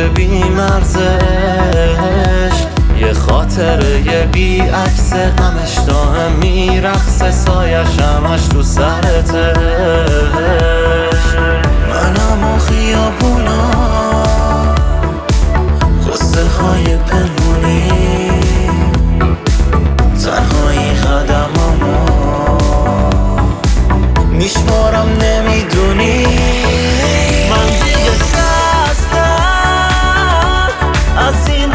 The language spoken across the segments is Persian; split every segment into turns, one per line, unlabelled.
بی مرزش، یه خاطره بی عکس غمش دائم میرقصه، سایش همش تو سرتش. منم و خیابونا غصه های پنهونی، تنهایی قدمامو میشمارم نمیدونی. من دیگه خستم از این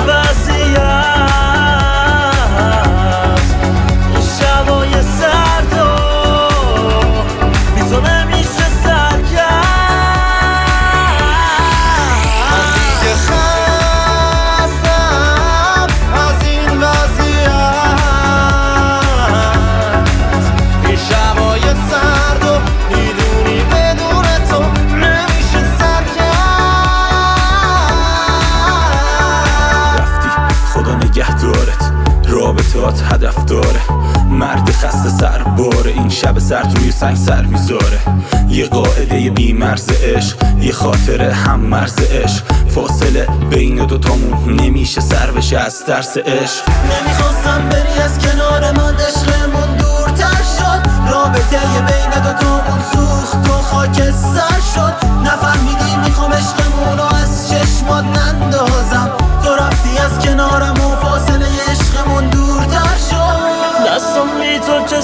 وضعیت، این شبای سرد و بی تو نمیشه سر کرد. من دیگه خستم از این وضعیت، این شبای سرد و میدونی بدون تو نمیشه سر کرد.
رفتی خدا نگه دارت، رابطات هدف داره، مرد خسته سر باره، این شب سرد روی سنگ سر میذاره. یه قاعده بی مرز عشق، یه خاطره هم مرز عشق، فاصله بین دوتامون نمیشه سر بشه از ترس عشق.
نمیخواستم بری از کنار من، عشقمون دورتر شد، رابطه بین دوتامون سوخت و خاکستر شد. نفهمیدی میخوام عشقمونو از چشمات نندازم، تو رفتی از کنارم و فاصله عشقمون دورتر شد. دستم بی تو چه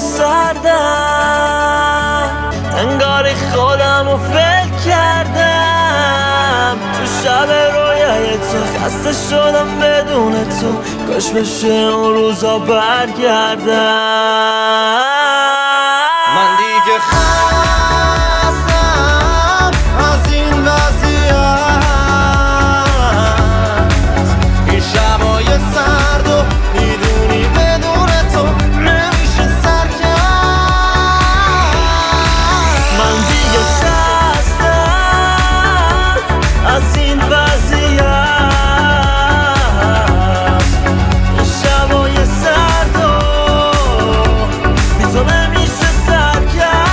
سردم، انگاری خودم رو فکر کردم. تو شب رویای تو خسته شدم بدون تو، کاش بشه اون روزا برگردم. من دیگه خستم از این وضعیت، این شبای سرد و میدونی بدون تو نمیشه سر کرد. من دیگه خستم از این وضعیت، این شبای سرد و بی تو نمیشه سر کرد.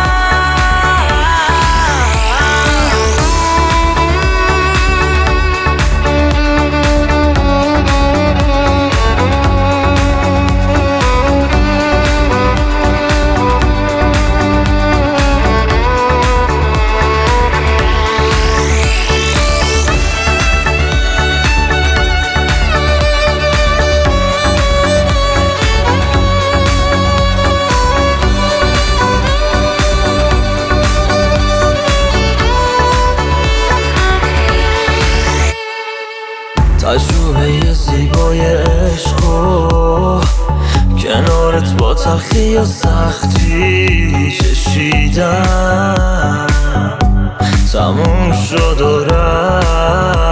تجربه زیبای عشقو کنارت با تلخی و سختی چشیدم، تموم شد و رفت.